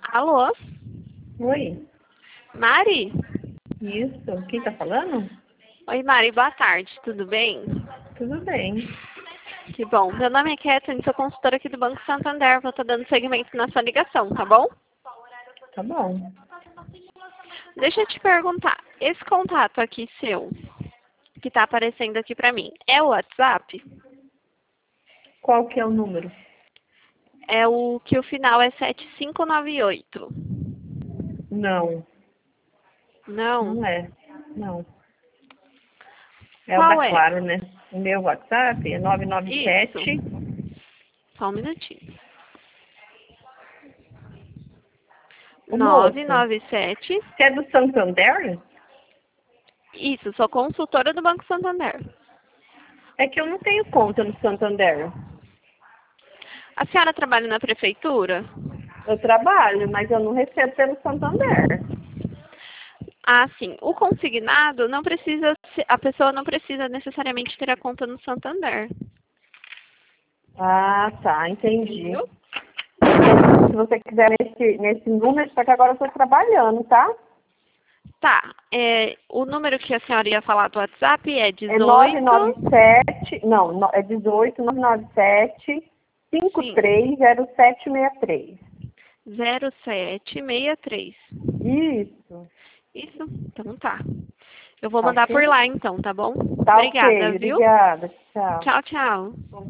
Alô? Oi, Mari? isso. Quem tá falando? Oi, Mari, boa tarde, tudo bem? Tudo bem. Que bom. Meu nome é Kathleen, sou consultora aqui do Banco Santander. Vou estar dando seguimento na sua ligação, tá bom? Tá bom. Deixa eu te perguntar, esse contato aqui seu, que está aparecendo aqui para mim, é o WhatsApp? Qual que é o número? É o que o final é 7598. Não, Não? não é. Não. É o da Qual é? Claro, né? O meu WhatsApp é Isso. 997. Só um minutinho. O moço, 997. você é do Santander? Isso, sou consultora do Banco Santander. É que eu não tenho conta no Santander. A senhora trabalha na prefeitura? Eu trabalho, mas eu não recebo pelo Santander. Ah, sim. O consignado não precisa, a pessoa não precisa necessariamente ter a conta no Santander. Ah, tá, entendi. Entendeu? Se você quiser nesse número, só que agora eu tô trabalhando, tá? Tá. O número que a senhora ia falar do WhatsApp é É 18. 997, não, é 18 997 Sim. 530763. 0763. Isso, Isso? Então tá. Eu vou tá mandar por ok? lá então, tá bom? Tá ok, Obrigada, viu? obrigada, tchau. Tchau, tchau.